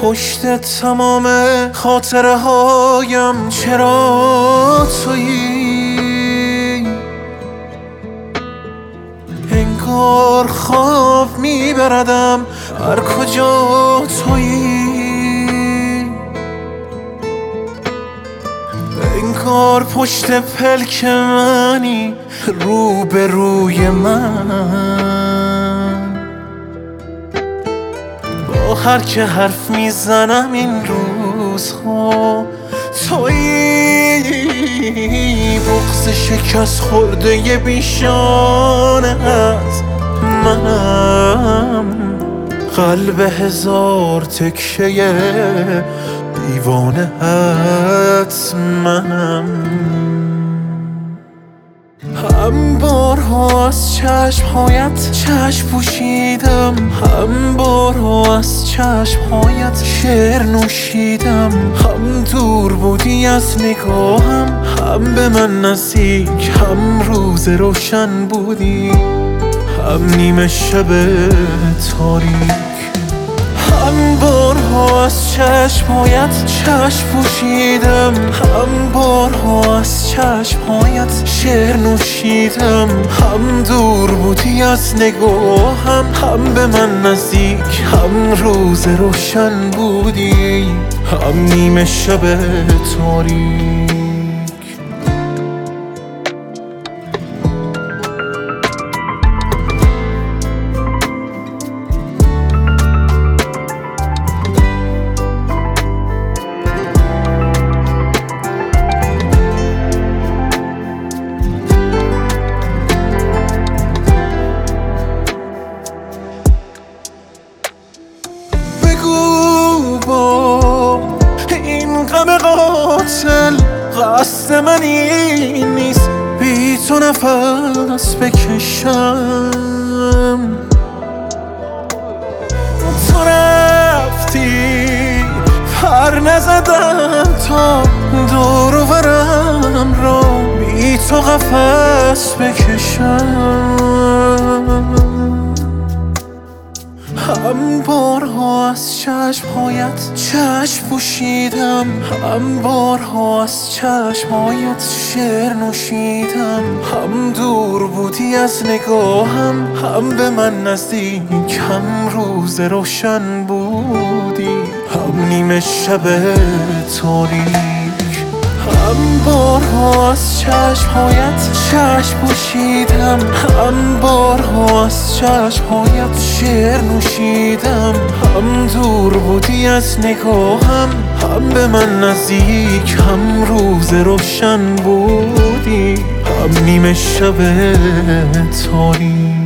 پشت تمام خاطره هایم چرا تویی؟ انگار خواب میبردم هر کجا تویی. انگار پشت پلک منی رو به روی من. با هر که حرف میزنم این روزها تویی. بغض شکست خورده ی بیشانه از منم. قلب هزار تکه دیوانه هات منم. هم بارها از چشمهایت چشم پوشیدم، هم بارها از چشمهایت شعر نوشیدم. هم دور بودی از نگاهم، هم به من نزدیک، هم روز روشن بودی، هم نیمه شب تاریک. هم بارها از چشمهایت چشم پوشیدم، هم بارها از چشمهایت شعر نوشیدم. هم دور بودی از نگاهم، هم به من نزدیک، هم روز روشن بودی، هم نیمه شب تاریک. غم قاتل قصد من این نیست بی تو نفس بکشم. تو رفتی پر نزدم تا دور و برم را بی تو قفس بکشم. هم بارها از چشمهایت چشم پوشیدم، هم بارها از چشمهایت شعر نوشیدم. هم دور بودی از نگاهم، هم به من نزدیک، هم روز روشن بودی، هم نیمه شب تاریک. هم بارها از چشمهایت چشم پوشیدم، هم بارها از چشمهایت شعر نوشیدم. هم دور بودی از نگاهم، هم به من نزدیک، هم روز روشن بودی، هم نیمه شب تاریک.